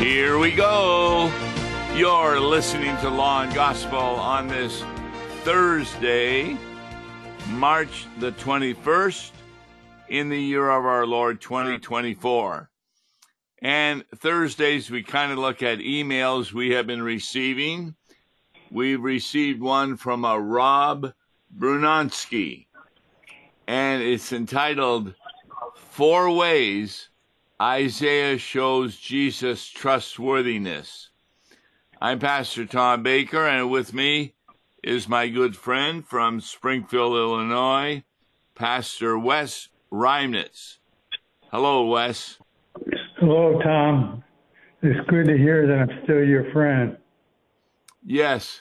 Here we go. You're listening to Law and Gospel on this Thursday, March the 21st, in the year of our Lord 2024. And Thursdays, we kind of look at emails we have been receiving. We've received one from a Rob Brunonsky, and it's entitled, 4 Ways Isaiah Shows Jesus Trustworthiness. I'm Pastor Tom Baker, and with me is my good friend from Springfield, Illinois, Pastor Wes Reimnitz. Hello, Wes. Hello, Tom. It's good to hear that I'm still your friend. Yes,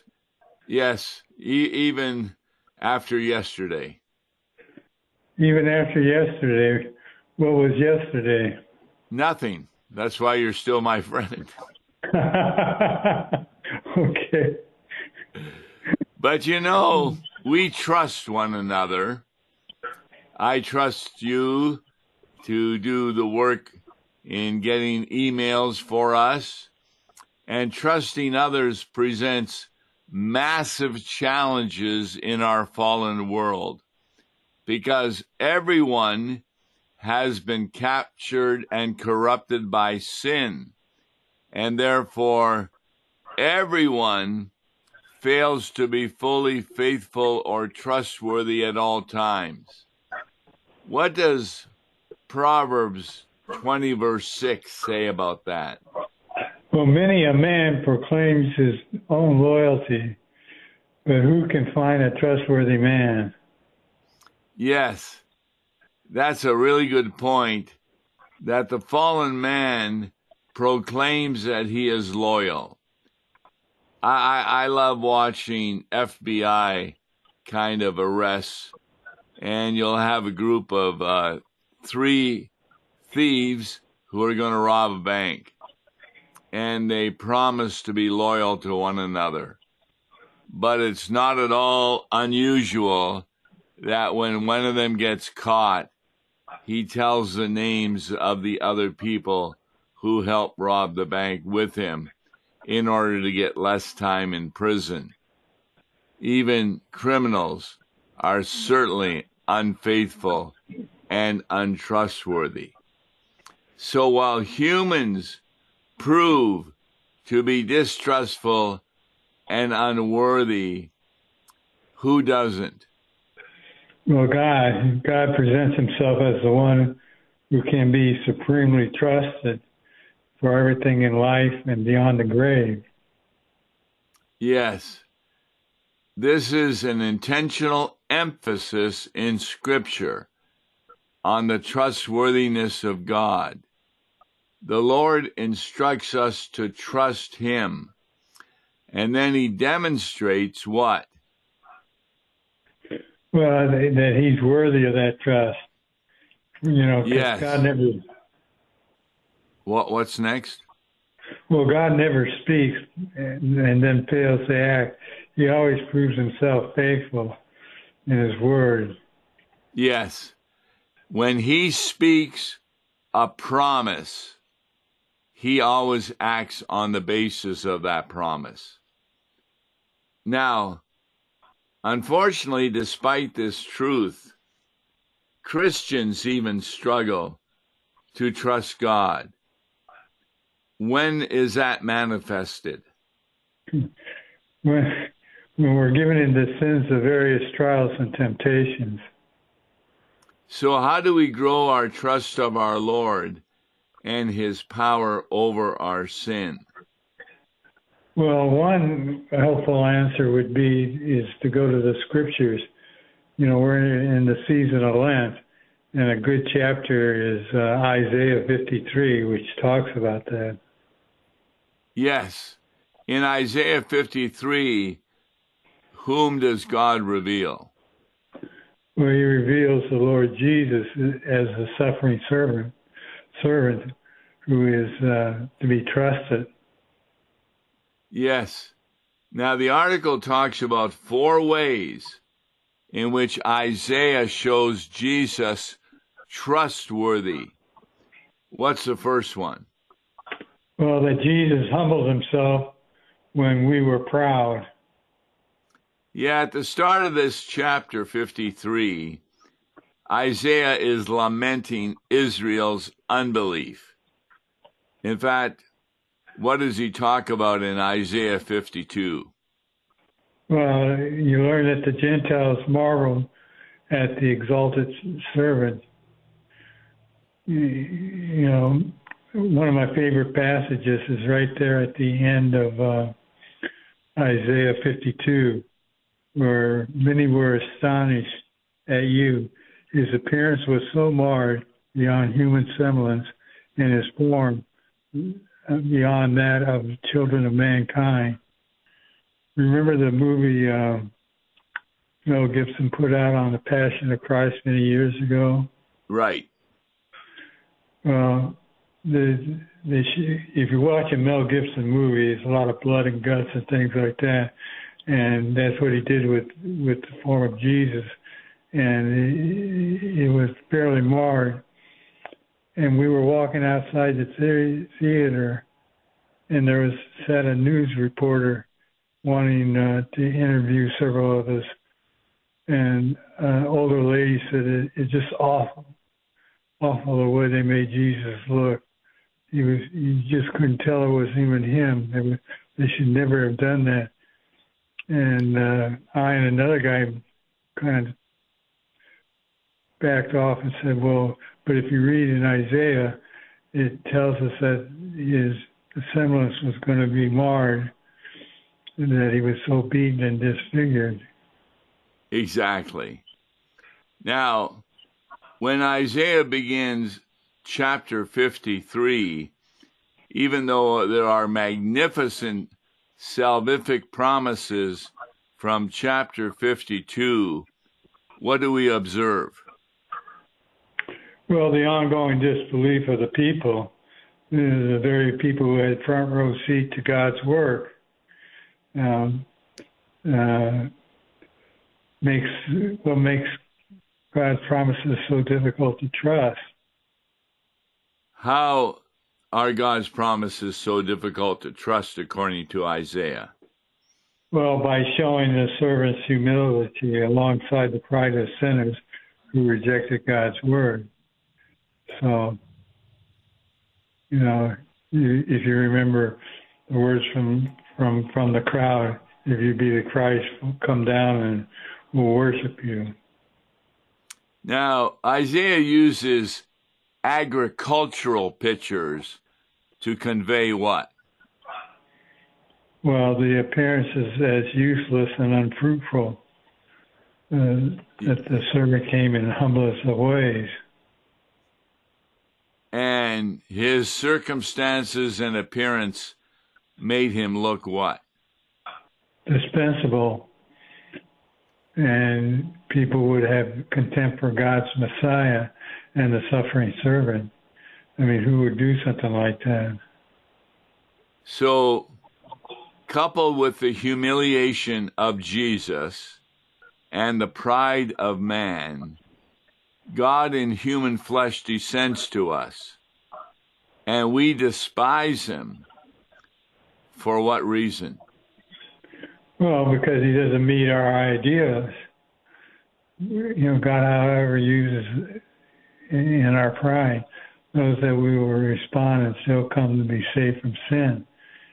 even after yesterday. Even after yesterday, what was yesterday? Nothing. That's why you're still my friend. Okay. But you know, we trust one another. I trust you to do the work in getting emails for us, and trusting others presents massive challenges in our fallen world, because everyone has been captured and corrupted by sin, and therefore everyone fails to be fully faithful or trustworthy at all times. What does Proverbs 20 verse 6 say about that? Well, many a man proclaims his own loyalty, but who can find a trustworthy man? Yes, that's a really good point, that the fallen man proclaims that he is loyal. I love watching FBI kind of arrests, and you'll have a group of 3 thieves who are going to rob a bank, and they promise to be loyal to one another. But it's not at all unusual that when one of them gets caught, he tells the names of the other people who helped rob the bank with him in order to get less time in prison. Even criminals are certainly unfaithful and untrustworthy. So while humans prove to be distrustful and unworthy, who doesn't? Well, God presents himself as the one who can be supremely trusted for everything in life and beyond the grave. Yes. This is an intentional emphasis in Scripture on the trustworthiness of God. The Lord instructs us to trust him, and then he demonstrates what? Well, that he's worthy of that trust. You know, yes. God never... What's next? Well, God never speaks and then fails to act. He always proves himself faithful in his word. Yes. When he speaks a promise, he always acts on the basis of that promise. Now, unfortunately, despite this truth, Christians even struggle to trust God. When is that manifested? When we're given into sins of various trials and temptations. So how do we grow our trust of our Lord and his power over our sin? Well, one helpful answer would be is to go to the scriptures. You know, we're in the season of Lent, and a good chapter is Isaiah 53, which talks about that. Yes. In Isaiah 53, whom does God reveal? Well, he reveals the Lord Jesus as a suffering servant who is to be trusted. Yes. Now, the article talks about 4 ways in which Isaiah shows Jesus trustworthy. What's the first one? Well, that Jesus humbled himself when we were proud. Yeah, at the start of this chapter 53, Isaiah is lamenting Israel's unbelief. In fact, what does he talk about in Isaiah 52? Well, you learn that the Gentiles marvel at the exalted servant. You know, one of my favorite passages is right there at the end of Isaiah 52, where many were astonished at you. His appearance was so marred beyond human semblance, and his form beyond that of children of mankind. Remember the movie Mel Gibson put out on the Passion of Christ many years ago? Right. Well, if you watch a Mel Gibson movie, there's a lot of blood and guts and things like that, and that's what he did with the form of Jesus, and it was fairly marred. And we were walking outside the theater, and there sat a news reporter wanting to interview several of us, and an older lady said it's just awful the way they made Jesus look. You just couldn't tell it was even him. They should never have done that. And I and another guy kind of backed off and said, well, but if you read in Isaiah, it tells us that the semblance was going to be marred, and that he was so beaten and disfigured. Exactly. Now, when Isaiah begins chapter 53, even though there are magnificent salvific promises from chapter 52, what do we observe? Well, the ongoing disbelief of the people, the very people who had front row seat to God's work, makes God's promises so difficult to trust. How are God's promises so difficult to trust according to Isaiah? Well, by showing the servant's humility alongside the pride of sinners who rejected God's word. So, if you remember the words from the crowd, if you be the Christ, come down and we'll worship you. Now, Isaiah uses agricultural pictures to convey what? Well, the appearance is as useless and unfruitful, that the servant came in humblest of ways. And his circumstances and appearance made him look what? Dispensable. And people would have contempt for God's Messiah and the suffering servant. I mean, who would do something like that? So, coupled with the humiliation of Jesus and the pride of man, God in human flesh descends to us, and we despise him. For what reason? Well, because he doesn't meet our ideas. God, however, uses in our pride knows that we will respond and still come to be saved from sin.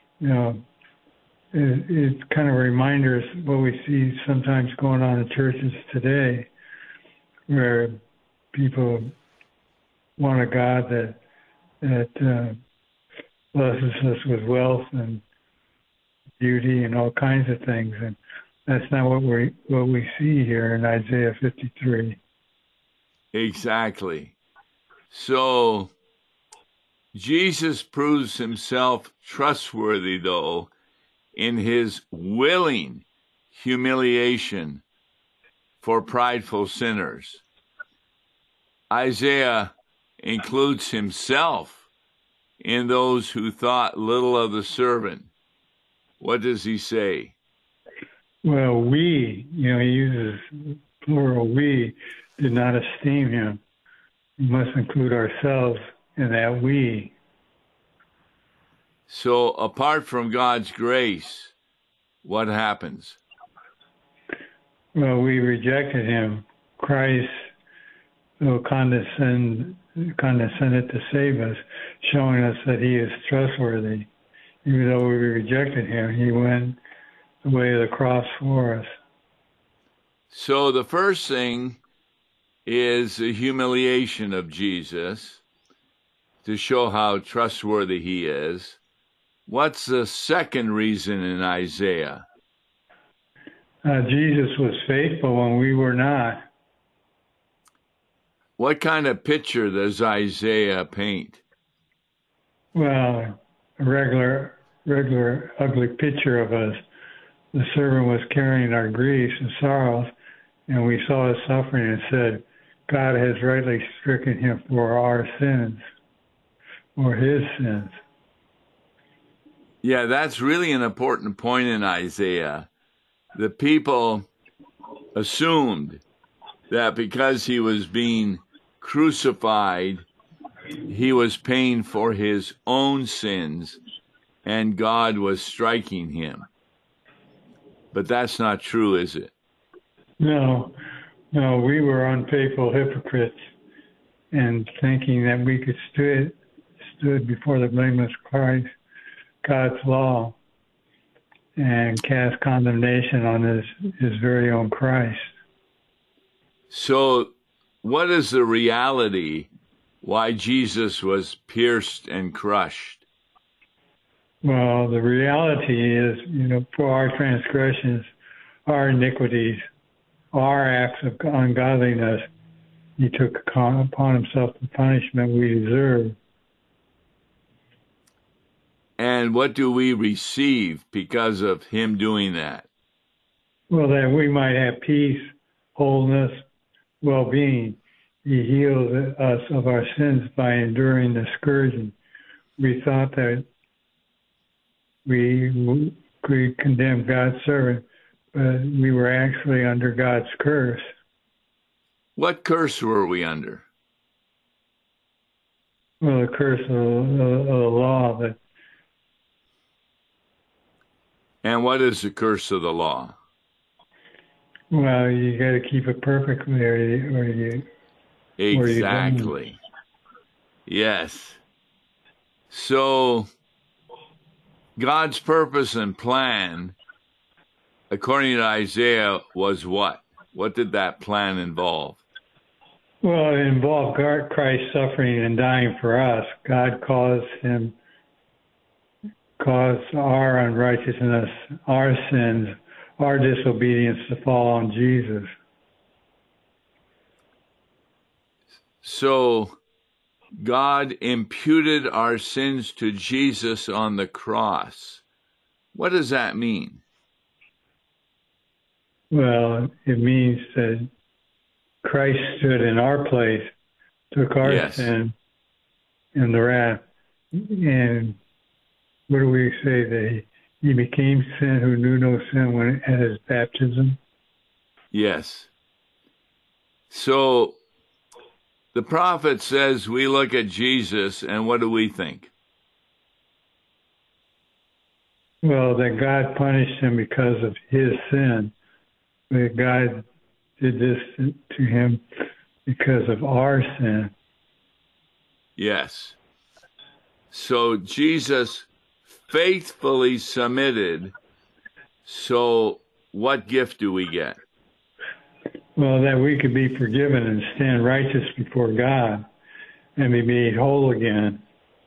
It's kind of a reminder of what we see sometimes going on in churches today, where people want a God that blesses us with wealth and beauty and all kinds of things, and that's not what we see here in Isaiah 53. Exactly. So Jesus proves himself trustworthy, though, in his willing humiliation for prideful sinners. Isaiah includes himself in those who thought little of the servant. What does he say? Well, he uses plural, we did not esteem him. We must include ourselves in that we. So apart from God's grace, what happens? Well, we rejected him. Christ condescended to save us, showing us that he is trustworthy. Even though we rejected him, he went the way of the cross for us. So the first thing is the humiliation of Jesus to show how trustworthy he is. What's the second reason in Isaiah? Jesus was faithful when we were not. What kind of picture does Isaiah paint? Well, a regular ugly picture of us. The servant was carrying our griefs and sorrows, and we saw his suffering and said, God has rightly stricken him for our sins, or his sins. Yeah, that's really an important point in Isaiah. The people assumed that because he was being crucified, he was paying for his own sins, and God was striking him. But that's not true, is it? No, we were unfaithful hypocrites, and thinking that we could stood before the blameless Christ, God's law, and cast condemnation on his very own Christ. So what is the reality why Jesus was pierced and crushed? Well, the reality is, for our transgressions, our iniquities, our acts of ungodliness, he took upon himself the punishment we deserve. And what do we receive because of him doing that? Well, that we might have peace, wholeness, well-being. He healed us of our sins by enduring the scourging. We thought that we condemned God's servant, but we were actually under God's curse. What curse were we under? Well, the curse of the law. And what is the curse of the law? Well, you got to keep it perfectly, or you. Exactly. Yes. So God's purpose and plan, according to Isaiah, was what? What did that plan involve? Well, it involved Christ suffering and dying for us. God caused our unrighteousness, our sins, our disobedience to fall on Jesus. So God imputed our sins to Jesus on the cross. What does that mean? Well, it means that Christ stood in our place, took our sin and the wrath. And what do we say? That he became sin who knew no sin at his baptism? Yes. So the prophet says we look at Jesus, and what do we think? Well, that God punished him because of his sin. That God did this to him because of our sin. Yes. So Jesus faithfully submitted. So what gift do we get? Well, that we could be forgiven and stand righteous before God and be made whole again.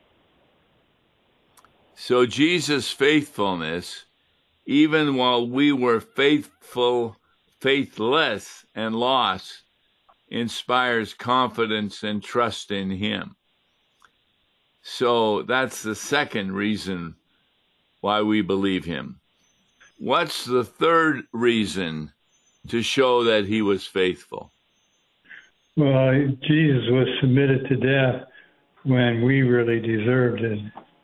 So Jesus' faithfulness, even while we were faithless and lost, inspires confidence and trust in him. So that's the second reason why we believe him. What's the third reason to show that he was faithful? Well, Jesus was submitted to death when we really deserved it.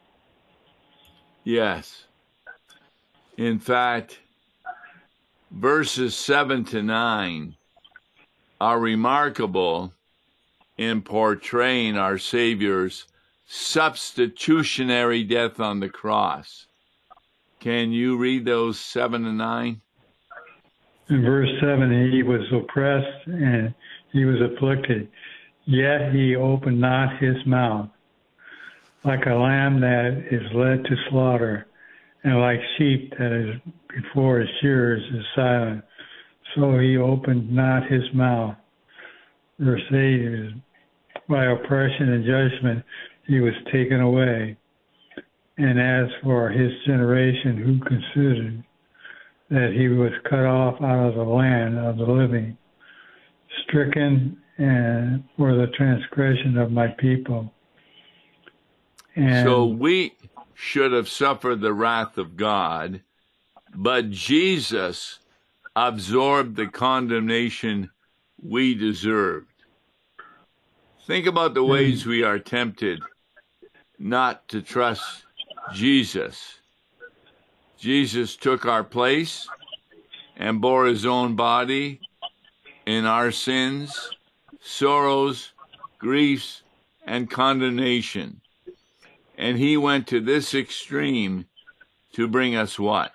Yes. In fact, verses 7 to 9 are remarkable in portraying our Savior's substitutionary death on the cross. Can you read those 7 and 9? In verse 7, he was oppressed and he was afflicted, yet he opened not his mouth. Like a lamb that is led to slaughter, and like sheep that is before his shearers is silent, so he opened not his mouth. Verse 8 is, by oppression and judgment he was taken away. And as for his generation, who considered that he was cut off out of the land of the living, stricken and for the transgression of my people. And so we should have suffered the wrath of God, but Jesus absorbed the condemnation we deserved. Think about the ways we are tempted not to trust Jesus. Jesus took our place and bore his own body in our sins, sorrows, griefs, and condemnation. And he went to this extreme to bring us what?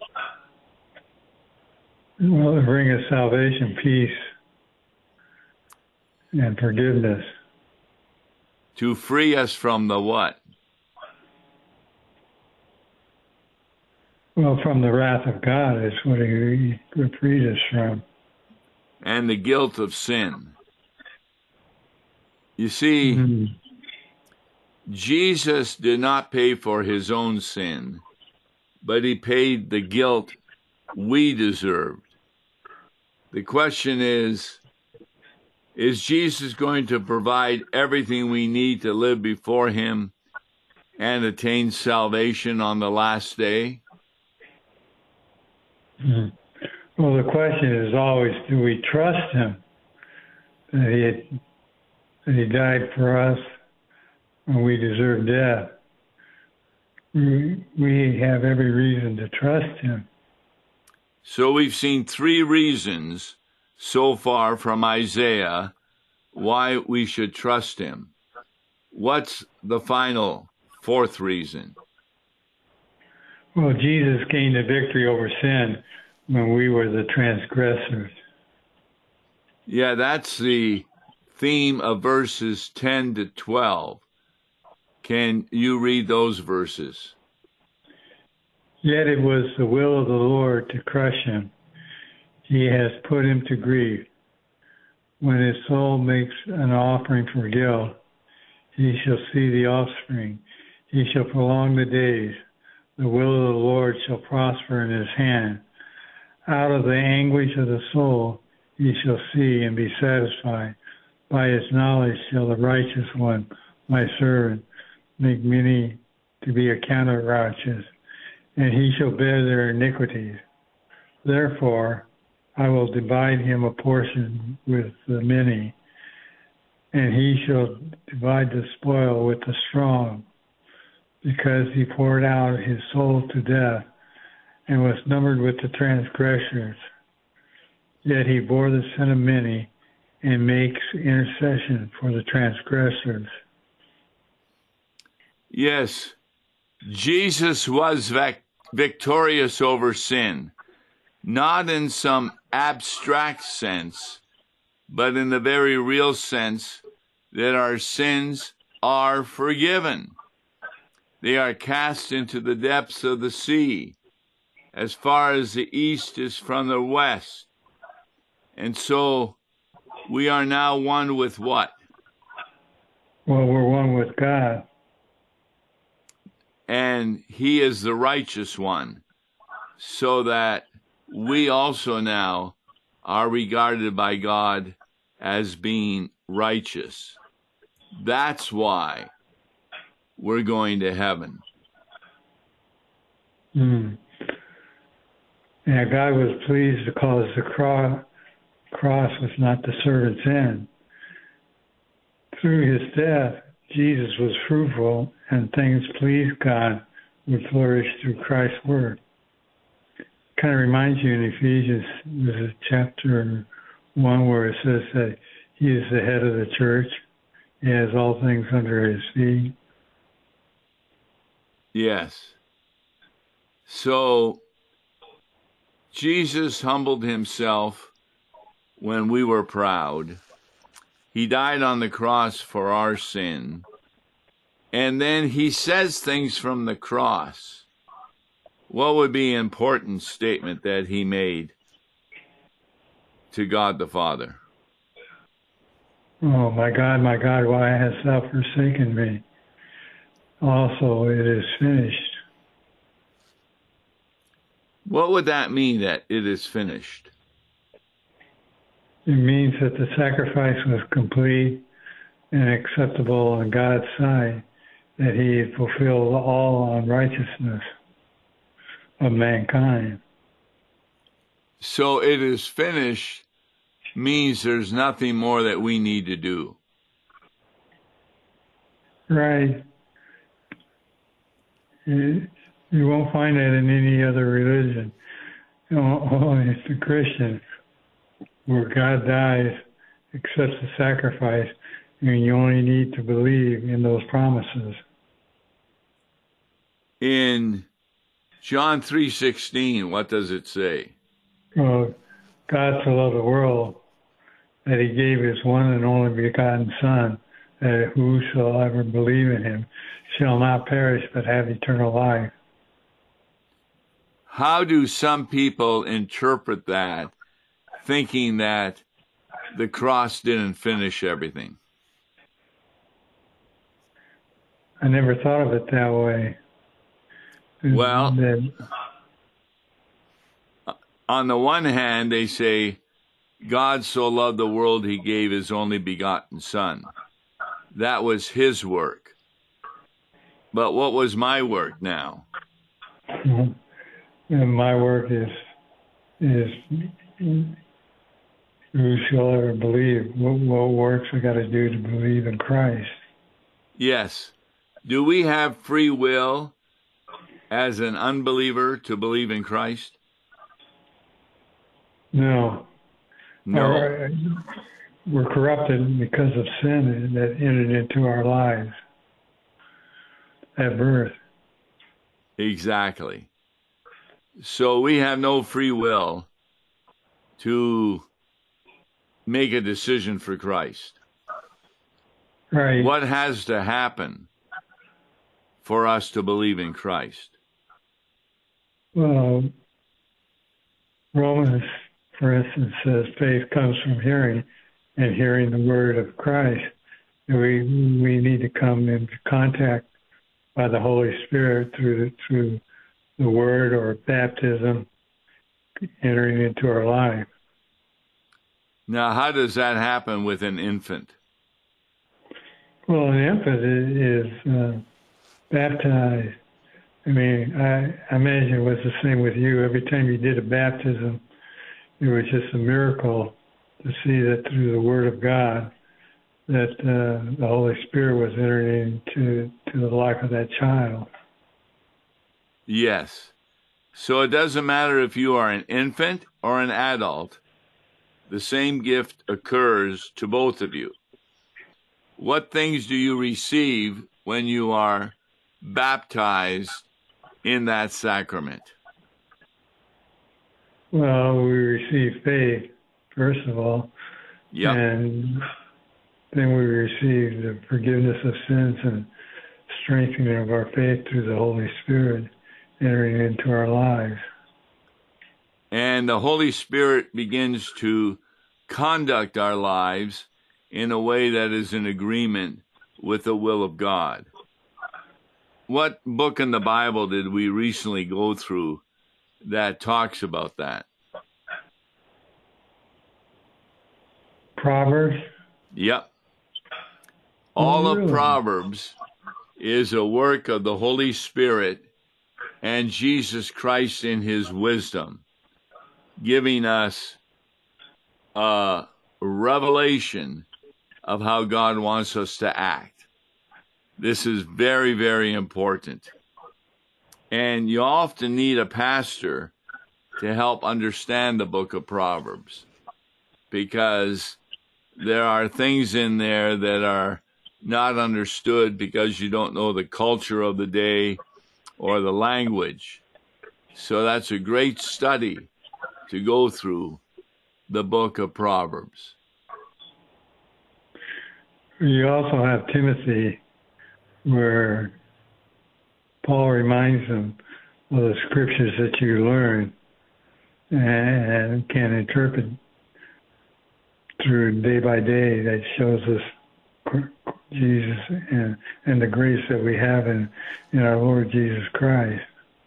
Well, to bring us salvation, peace, and forgiveness. To free us from the what? Well, from the wrath of God is what he freed us from. And the guilt of sin. You see, Jesus did not pay for his own sin, but he paid the guilt we deserved. The question is Jesus going to provide everything we need to live before him and attain salvation on the last day? Well, the question is always, do we trust him that he died for us when we deserve death? We have every reason to trust him. So we've seen 3 reasons so far from Isaiah why we should trust him. What's the final 4th reason? Well, Jesus gained a victory over sin when we were the transgressors. Yeah, that's the theme of verses 10 to 12. Can you read those verses? Yet it was the will of the Lord to crush him. He has put him to grief. When his soul makes an offering for guilt, he shall see the offspring. He shall prolong the days. The will of the Lord shall prosper in his hand. Out of the anguish of the soul he shall see and be satisfied. By his knowledge shall the righteous one, my servant, make many to be accounted righteous, and he shall bear their iniquities. Therefore I will divide him a portion with the many, and he shall divide the spoil with the strong, because he poured out his soul to death and was numbered with the transgressors. Yet he bore the sin of many and makes intercession for the transgressors. Yes, Jesus was victorious over sin, not in some abstract sense, but in the very real sense that our sins are forgiven. They are cast into the depths of the sea, as far as the east is from the west. And so we are now one with what? Well, we're one with God. And he is the righteous one, so that we also now are regarded by God as being righteous. That's why we're going to heaven. Yeah, God was pleased because the cross was not the servant's end. Through his death, Jesus was fruitful, and things pleased God would flourish through Christ's word. Kind of reminds you in Ephesians, there's a chapter 1 where it says that he is the head of the church. He has all things under his feet. Yes. So Jesus humbled himself when we were proud. He died on the cross for our sin. And then he says things from the cross. What would be an important statement that he made to God the Father? Oh, my God, why hast thou forsaken me? Also, it is finished. What would that mean, that it is finished? It means that the sacrifice was complete and acceptable in God's sight, that he had fulfilled all unrighteousness of mankind. So it is finished means there's nothing more that we need to do. Right. You won't find that in any other religion. Only it's the Christian, where God dies, accepts the sacrifice, and you only need to believe in those promises. In John 3:16, what does it say? Well, God so loved the world that he gave his one and only begotten Son, that whosoever believe in him shall not perish but have eternal life. How do some people interpret that, thinking that the cross didn't finish everything? I never thought of it that way. Well, on the one hand, they say, God so loved the world, he gave his only begotten Son. That was his work. But what was my work now? And my work is whosoever believe. What works I got to do to believe in Christ? Yes. Do we have free will as an unbeliever to believe in Christ? No. No. We're corrupted because of sin that entered into our lives at birth. Exactly. So we have no free will to make a decision for Christ. Right. What has to happen for us to believe in Christ? Well, Romans, for instance, says faith comes from hearing, and hearing the word of Christ. And we need to come into contact by the Holy Spirit through the word or baptism entering into our life. Now, how does that happen with an infant? Well, an infant is baptized. I mean, I imagine it was the same with you. Every time you did a baptism, it was just a miracle to see that through the Word of God, that the Holy Spirit was entering into the life of that child. Yes. So it doesn't matter if you are an infant or an adult. The same gift occurs to both of you. What things do you receive when you are baptized in that sacrament? Well, we receive faith, first of all. Yep. And then we receive the forgiveness of sins and strengthening of our faith through the Holy Spirit entering into our lives. And the Holy Spirit begins to conduct our lives in a way that is in agreement with the will of God. What book in the Bible did we recently go through that talks about that? Proverbs? Yep. All really? of Proverbs is a work of the Holy Spirit and Jesus Christ in his wisdom, giving us a revelation of how God wants us to act. This is very, very important. And you often need a pastor to help understand the book of Proverbs, because there are things in there that are not understood because you don't know the culture of the day or the language. So that's a great study to go through the book of Proverbs. You also have Timothy, where Paul reminds them of the scriptures that you learn and can interpret through day by day, that shows us Jesus and the grace that we have in our Lord Jesus Christ.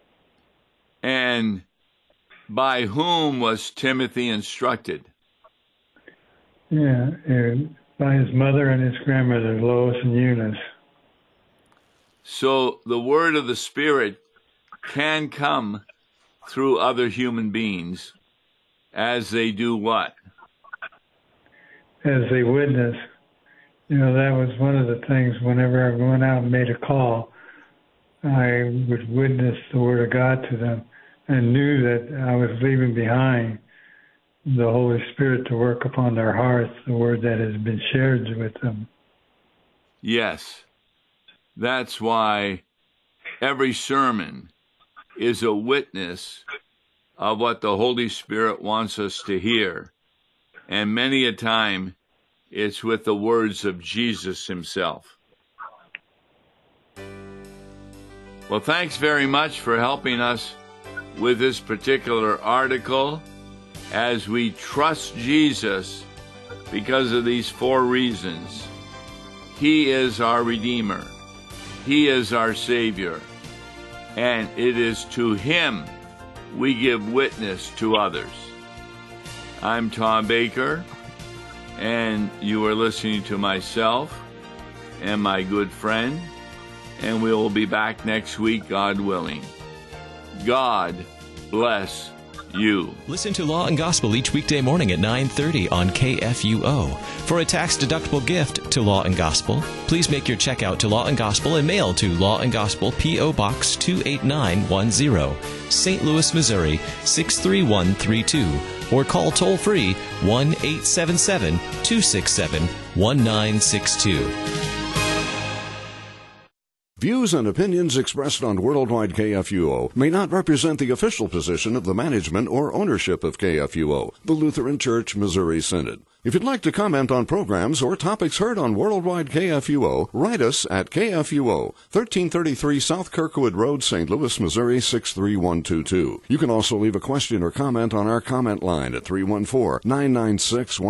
And by whom was Timothy instructed? Yeah, by his mother and his grandmother, Lois and Eunice. So the word of the Spirit can come through other human beings as they do what? As they witness. You know, that was one of the things whenever I went out and made a call, I would witness the Word of God to them and knew that I was leaving behind the Holy Spirit to work upon their hearts, the Word that has been shared with them. Yes. That's why every sermon is a witness of what the Holy Spirit wants us to hear. And many a time, it's with the words of Jesus himself. Well, thanks very much for helping us with this particular article as we trust Jesus because of these 4 reasons. He is our Redeemer. He is our Savior. And it is to him we give witness to others. I'm Tom Baker, and you are listening to myself and my good friend, and we will be back next week, God willing. God bless you. Listen to Law and Gospel each weekday morning at 9:30 on KFUO. For a tax-deductible gift to Law and Gospel, please make your check out to Law and Gospel and mail to Law and Gospel, P.O. Box 28910, St. Louis, Missouri 63132, or call toll-free 1-877-267-1962. Views and opinions expressed on Worldwide KFUO may not represent the official position of the management or ownership of KFUO, the Lutheran Church Missouri Synod. If you'd like to comment on programs or topics heard on Worldwide KFUO, write us at KFUO, 1333 South Kirkwood Road, St. Louis, Missouri 63122. You can also leave a question or comment on our comment line at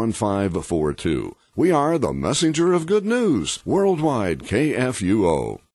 314-996-1542. We are the messenger of good news, Worldwide KFUO.